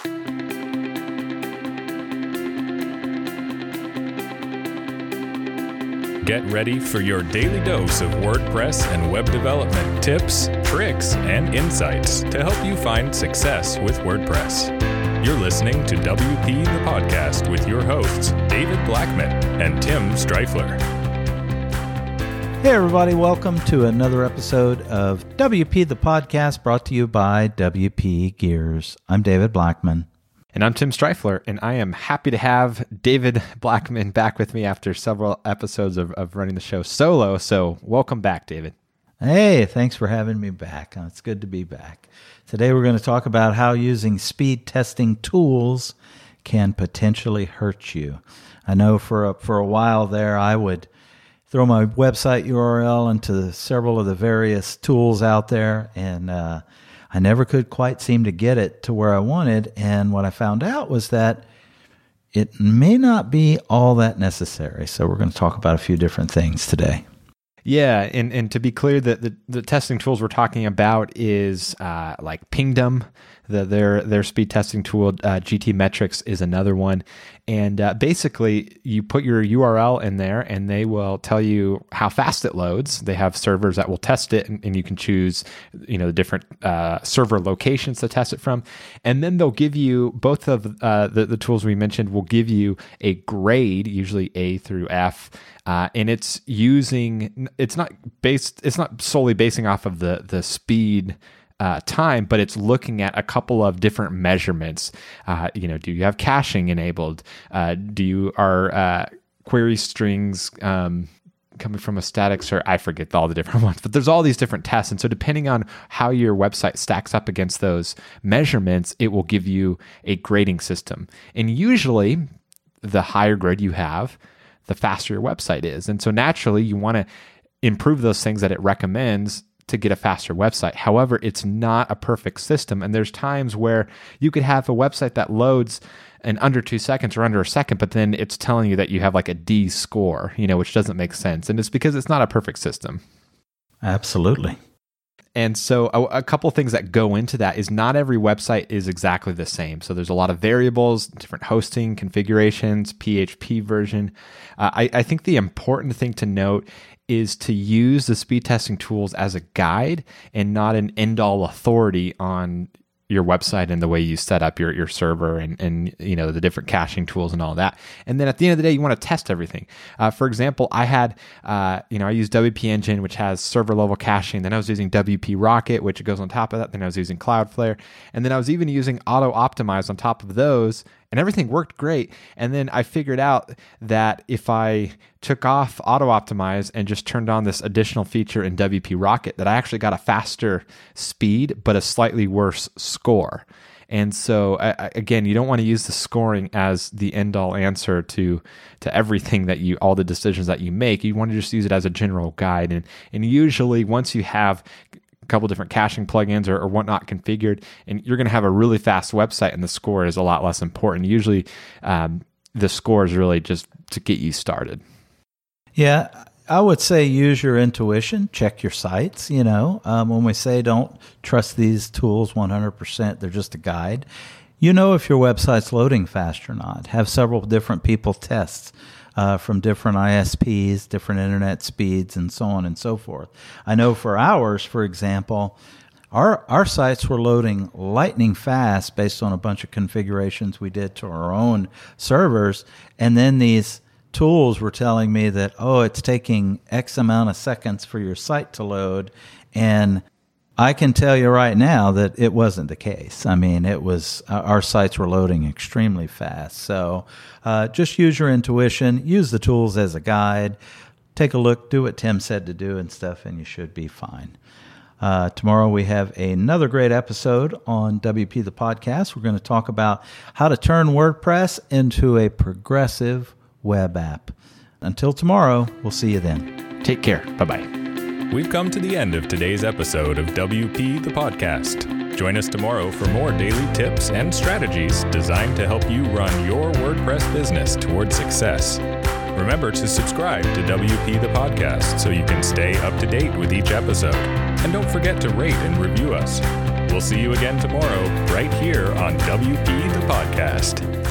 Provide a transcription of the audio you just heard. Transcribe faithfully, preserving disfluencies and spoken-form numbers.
Get ready for your daily dose of WordPress and web development tips, tricks, and insights to help you find success with WordPress. You're listening to W P the Podcast with your hosts, David Blackman and Tim Streifler. Hey everybody, welcome to another episode of W P the Podcast, brought to you by W P Gears. I'm David Blackman. And I'm Tim Streifler, and I am happy to have David Blackman back with me after several episodes of, of running the show solo. So welcome back, David. Hey, thanks for having me back. It's good to be back. Today we're going to talk about how using speed testing tools can potentially hurt you. I know for a, for a while there, I would throw my website U R L into several of the various tools out there, and uh, I never could quite seem to get it to where I wanted. And what I found out was that it may not be all that necessary. So we're going to talk about a few different things today. Yeah, and, and to be clear, the, the, the testing tools we're talking about is uh, like Pingdom, the, their their speed testing tool. uh, GTmetrix is another one. And uh, basically, you put your U R L in there, and they will tell you how fast it loads. They have servers that will test it, and, and you can choose, you know, the different uh, server locations to test it from. And then they'll give you, both of uh, the, the tools we mentioned will give you a grade, usually A through F, uh, and it's using, it's not based, it's not solely basing off of the the speed Uh, time, but it's looking at a couple of different measurements. Uh, you know, do you have caching enabled? Uh, do you are uh, query strings um, coming from a static server? I forget all the different ones, but there's all these different tests. And so depending on how your website stacks up against those measurements, it will give you a grading system. And usually the higher grade you have, the faster your website is. And so naturally you want to improve those things that it recommends to get a faster website. However, it's not a perfect system. And there's times where you could have a website that loads in under two seconds or under a second, but then it's telling you that you have like a D score, you know, which doesn't make sense. And it's because it's not a perfect system. Absolutely. And so a, a couple of things that go into that is not every website is exactly the same. So there's a lot of variables, different hosting configurations, P H P version. Uh, I, I think the important thing to note is to use the speed testing tools as a guide and not an end-all authority on your website and the way you set up your, your server and, and you know the different caching tools and all that. And then at the end of the day, you want to test everything. Uh, for example, I had, uh, you know, I used W P Engine, which has server level caching. Then I was using W P Rocket, which goes on top of that. Then I was using Cloudflare. And then I was even using Auto Optimize on top of those. And everything worked great. And then I figured out that if I took off Auto Optimize and just turned on this additional feature in W P Rocket, that I actually got a faster speed, but a slightly worse score. And so, uh, again, you don't want to use the scoring as the end-all answer to to everything that you, all the decisions that you make. You want to just use it as a general guide. And and usually, once you have a couple different caching plugins or, or whatnot configured, and you're going to have a really fast website, and the score is a lot less important. Usually, um, the score is really just to get you started. Yeah, I would say use your intuition, check your sites. You know, um, when we say don't trust these tools one hundred percent, they're just a guide. You know if your website's loading fast or not. Have several different people test Uh, from different I S Ps, different internet speeds, and so on and so forth. I know for ours, for example, our our sites were loading lightning fast based on a bunch of configurations we did to our own servers, and then these tools were telling me that, oh, it's taking X amount of seconds for your site to load, and I can tell you right now that it wasn't the case. I mean, it was, our sites were loading extremely fast. So uh, just use your intuition, use the tools as a guide, take a look, do what Tim said to do and stuff, and you should be fine. Uh, tomorrow we have another great episode on W P the Podcast. We're going to talk about how to turn WordPress into a progressive web app. Until tomorrow, we'll see you then. Take care. Bye-bye. We've come to the end of today's episode of W P the Podcast. Join us tomorrow for more daily tips and strategies designed to help you run your WordPress business towards success. Remember to subscribe to W P the Podcast so you can stay up to date with each episode. And don't forget to rate and review us. We'll see you again tomorrow, right here on W P the Podcast.